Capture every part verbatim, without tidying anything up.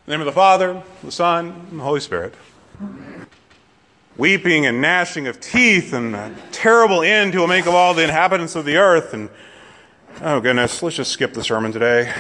In the name of the Father, the Son, and the Holy Spirit. Weeping and gnashing of teeth and a terrible end he will make of all the inhabitants of the earth. And oh goodness, let's just skip the sermon today.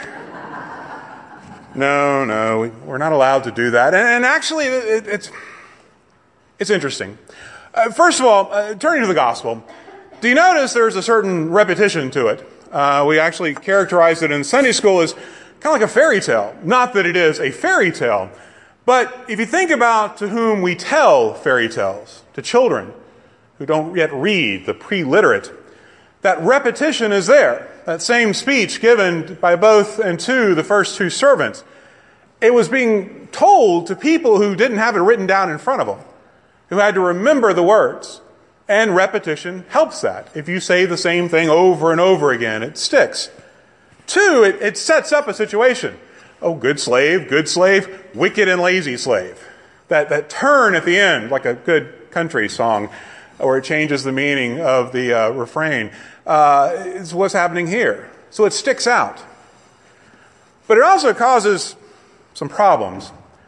No, no, we, we're not allowed to do that. And, and actually, it, it's it's interesting. Uh, first of all, uh, turning to the gospel, do you notice there's a certain repetition to it? Uh, we actually characterized it in Sunday school as kind of like a fairy tale. Not that it is a fairy tale, but if you think about to whom we tell fairy tales, to children who don't yet read, the pre-literate, that repetition is there. That same speech given by both and to the first two servants, it was being told to people who didn't have it written down in front of them, who had to remember the words. And repetition helps that. If you say the same thing over and over again, it sticks. Two, it, it sets up a situation. Oh, good slave, good slave, wicked and lazy slave. That, that turn at the end, like a good country song, where it changes the meaning of the uh, refrain, uh, is what's happening here. So it sticks out. But it also causes some problems.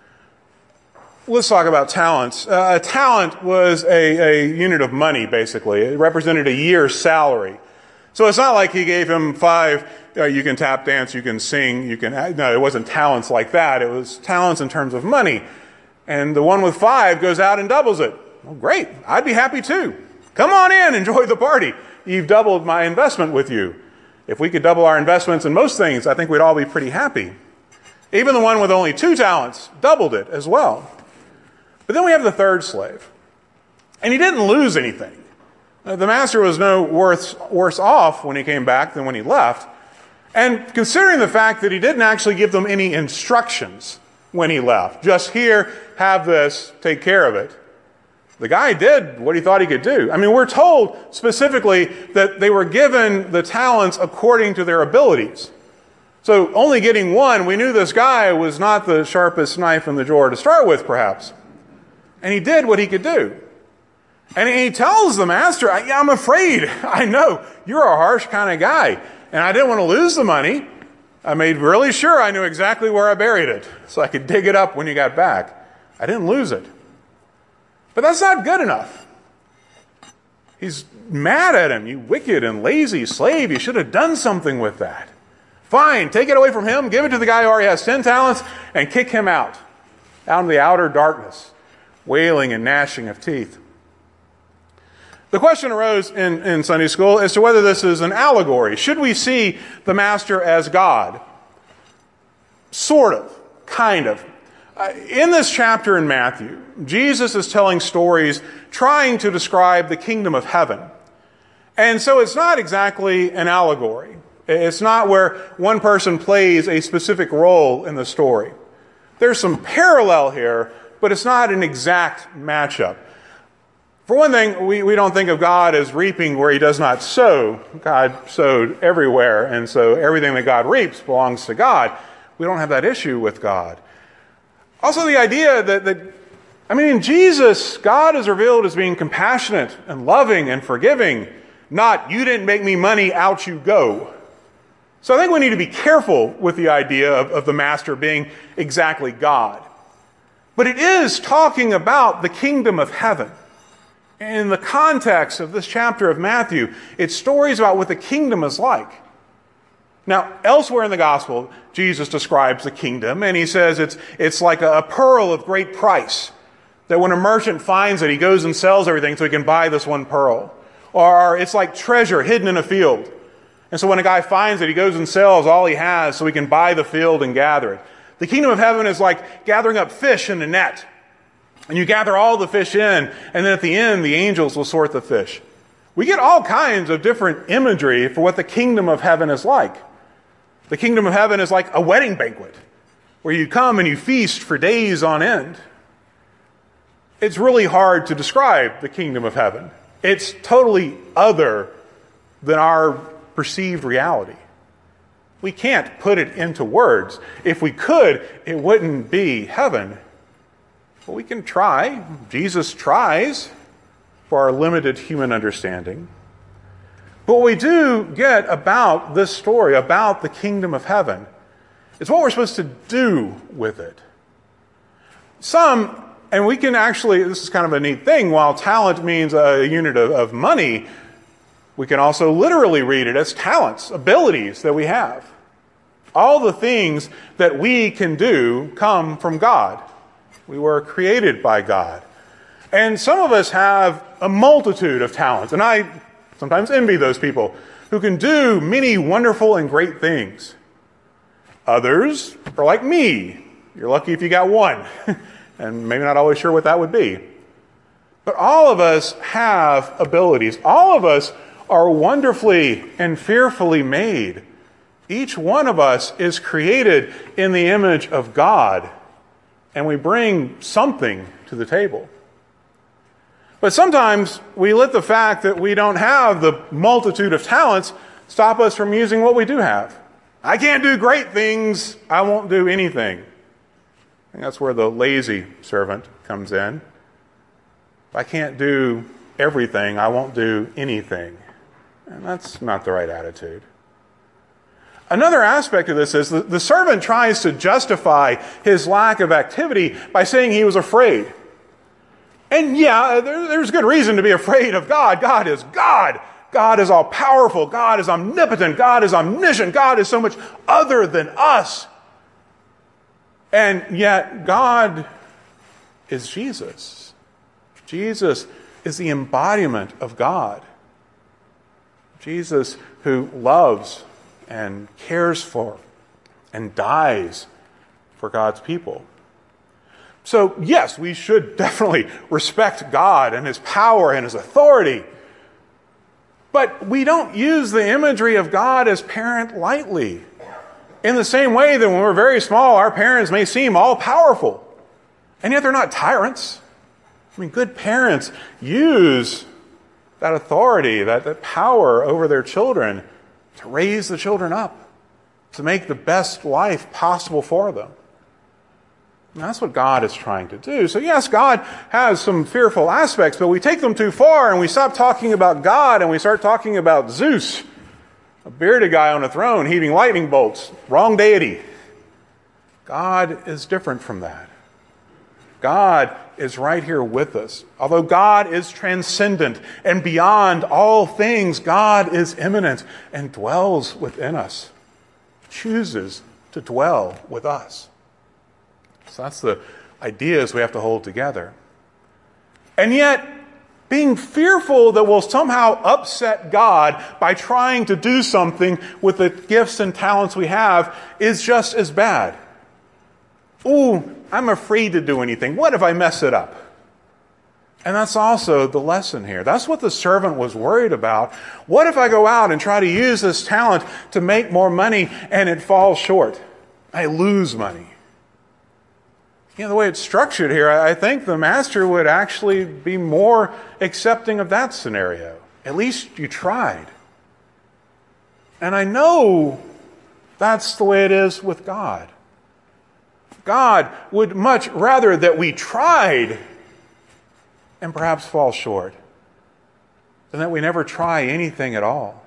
Let's talk about talents. Uh, a talent was a, a unit of money, basically. It represented a year's salary. So it's not like he gave him five, uh, you can tap dance, you can sing, you can... No, it wasn't talents like that. It was talents in terms of money. And the one with five goes out and doubles it. Well, great. I'd be happy too. Come on in, enjoy the party. You've doubled my investment with you. If we could double our investments in most things, I think we'd all be pretty happy. Even the one with only two talents doubled it as well. But then we have the third slave. And he didn't lose anything. The master was no worse, worse off when he came back than when he left. And considering the fact that he didn't actually give them any instructions when he left, just here, have this, take care of it, the guy did what he thought he could do. I mean, we're told specifically that they were given the talents according to their abilities. So only getting one, we knew this guy was not the sharpest knife in the drawer to start with, perhaps. And he did what he could do. And he tells the master, I'm afraid, I know, you're a harsh kind of guy. And I didn't want to lose the money. I made really sure I knew exactly where I buried it, so I could dig it up when you got back. I didn't lose it. But that's not good enough. He's mad at him. You wicked and lazy slave, you should have done something with that. Fine, take it away from him, give it to the guy who already has ten talents, and kick him out, out in the outer darkness, wailing and gnashing of teeth. The question arose in, in Sunday school as to whether this is an allegory. Should we see the master as God? Sort of, kind of. Uh, in this chapter in Matthew, Jesus is telling stories trying to describe the kingdom of heaven. And so it's not exactly an allegory. It's not where one person plays a specific role in the story. There's some parallel here, but it's not an exact matchup. For one thing, we, we don't think of God as reaping where he does not sow. God sowed everywhere, and so everything that God reaps belongs to God. We don't have that issue with God. Also, the idea that, that I mean, in Jesus, God is revealed as being compassionate and loving and forgiving, not, you didn't make me money, out you go. So I think we need to be careful with the idea of, of the master being exactly God. But it is talking about the kingdom of heaven. In the context of this chapter of Matthew, it's stories about what the kingdom is like. Now, elsewhere in the gospel, Jesus describes the kingdom, and he says it's, it's like a, a pearl of great price, that when a merchant finds it, he goes and sells everything so he can buy this one pearl. Or it's like treasure hidden in a field. And so when a guy finds it, he goes and sells all he has so he can buy the field and gather it. The kingdom of heaven is like gathering up fish in a net. And you gather all the fish in, and then at the end, the angels will sort the fish. We get all kinds of different imagery for what the kingdom of heaven is like. The kingdom of heaven is like a wedding banquet, where you come and you feast for days on end. It's really hard to describe the kingdom of heaven. It's totally other than our perceived reality. We can't put it into words. If we could, it wouldn't be heaven. But we can try. Jesus tries for our limited human understanding. But what we do get about this story, about the kingdom of heaven, It's what we're supposed to do with it. Some, and we can actually, this is kind of a neat thing, while talent means a unit of, of money, we can also literally read it as talents, abilities that we have. All the things that we can do come from God. We were created by God. And some of us have a multitude of talents, and I sometimes envy those people who can do many wonderful and great things. Others are like me. You're lucky if you got one, and maybe not always sure what that would be. But all of us have abilities. All of us are wonderfully and fearfully made. Each one of us is created in the image of God, and we bring something to the table. But sometimes we let the fact that we don't have the multitude of talents stop us from using what we do have. I can't do great things, I won't do anything. I think that's where the lazy servant comes in. If I can't do everything, I won't do anything. And that's not the right attitude. Another aspect of this is the, the servant tries to justify his lack of activity by saying he was afraid. And yeah, there, there's good reason to be afraid of God. God is God. God is all-powerful. God is omnipotent. God is omniscient. God is so much other than us. And yet, God is Jesus. Jesus is the embodiment of God. Jesus who loves and cares for and dies for God's people. So, yes, we should definitely respect God and His power and His authority. But we don't use the imagery of God as parent lightly. In the same way that when we're very small, our parents may seem all-powerful. And yet they're not tyrants. I mean, good parents use that authority, that, that power over their children to raise the children up, to make the best life possible for them. And that's what God is trying to do. So yes, God has some fearful aspects, but we take them too far and we stop talking about God and we start talking about Zeus, a bearded guy on a throne heaving lightning bolts. Wrong deity. God is different from that. God is right here with us. Although God is transcendent and beyond all things, God is immanent and dwells within us, chooses to dwell with us. So that's the ideas we have to hold together. And yet, being fearful that we'll somehow upset God by trying to do something with the gifts and talents we have is just as bad. Ooh, I'm afraid to do anything. What if I mess it up? And that's also the lesson here. That's what the servant was worried about. What if I go out and try to use this talent to make more money and it falls short? I lose money. You know, the way it's structured here, I think the master would actually be more accepting of that scenario. At least you tried. And I know that's the way it is with God. God would much rather that we tried and perhaps fall short than that we never try anything at all.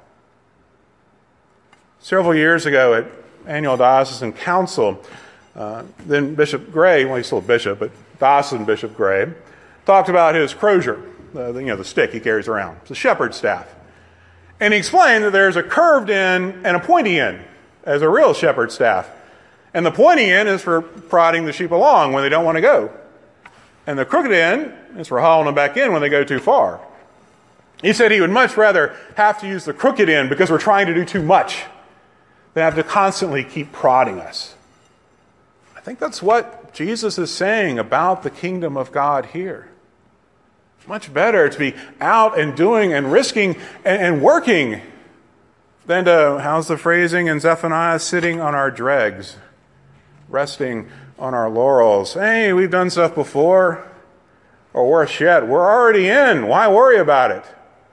Several years ago at annual diocesan council, uh, then Bishop Gray, well he's still a bishop, but diocesan Bishop Gray, talked about his crozier, uh, you know, the stick he carries around. It's a shepherd's staff. And he explained that there's a curved end and a pointy end as a real shepherd's staff. And the pointy end is for prodding the sheep along when they don't want to go. And the crooked end is for hauling them back in when they go too far. He said he would much rather have to use the crooked end because we're trying to do too much than have to constantly keep prodding us. I think that's what Jesus is saying about the kingdom of God here. It's much better to be out and doing and risking and, and working than to, how's the phrasing in Zephaniah, sitting on our dregs, resting on our laurels. Hey, we've done stuff before. Or worse yet, we're already in. Why worry about it?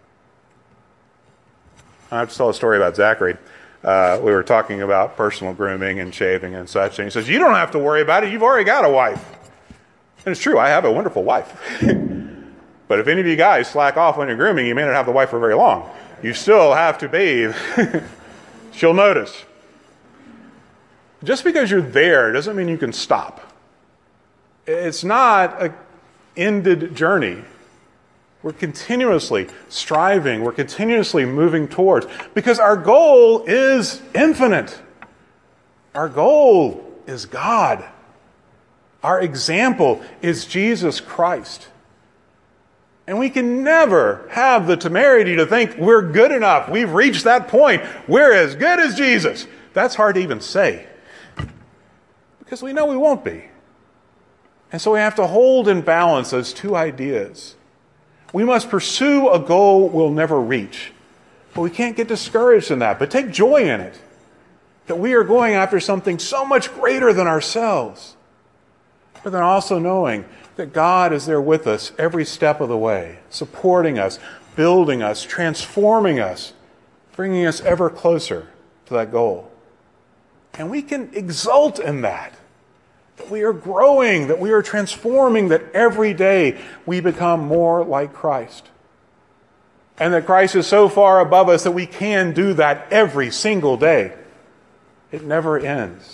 I have to tell a story about Zachary. Uh, we were talking about personal grooming and shaving and such. And he says, you don't have to worry about it. You've already got a wife. And it's true. I have a wonderful wife. But if any of you guys slack off on your grooming, you may not have the wife for very long. You still have to bathe. She'll notice. Just because you're there doesn't mean you can stop. It's not an ended journey. We're continuously striving. We're continuously moving towards, because our goal is infinite. Our goal is God. Our example is Jesus Christ. And we can never have the temerity to think we're good enough. We've reached that point. We're as good as Jesus. That's hard to even say, because we know we won't be. And so we have to hold in balance those two ideas. We must pursue a goal we'll never reach, but we can't get discouraged in that, but take joy in it, that we are going after something so much greater than ourselves. But then also knowing that God is there with us every step of the way, supporting us, building us, transforming us, bringing us ever closer to that goal. And we can exult in that, that we are growing, that we are transforming, that every day we become more like Christ. And that Christ is so far above us that we can do that every single day. It never ends.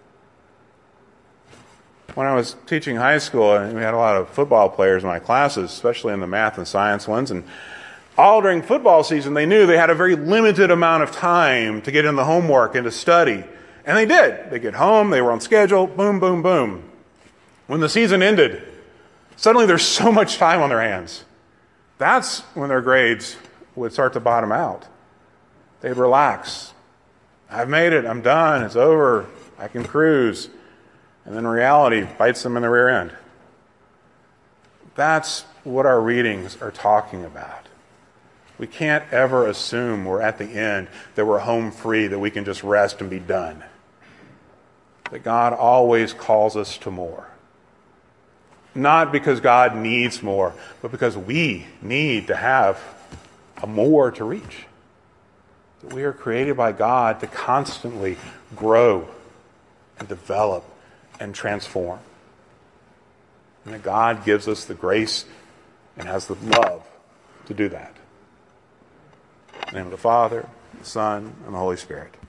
When I was teaching high school, and we had a lot of football players in my classes, especially in the math and science ones, and all during football season, they knew they had a very limited amount of time to get in the homework and to study. And they did. They get home, they were on schedule, boom, boom, boom. When the season ended, suddenly there's so much time on their hands. That's when their grades would start to bottom out. They'd relax. I've made it. I'm done. It's over. I can cruise. And then reality bites them in the rear end. That's what our readings are talking about. We can't ever assume we're at the end, that we're home free, that we can just rest and be done. That God always calls us to more. Not because God needs more, but because we need to have a more to reach. That we are created by God to constantly grow and develop and transform. And that God gives us the grace and has the love to do that. In the name of the Father, the Son, and the Holy Spirit.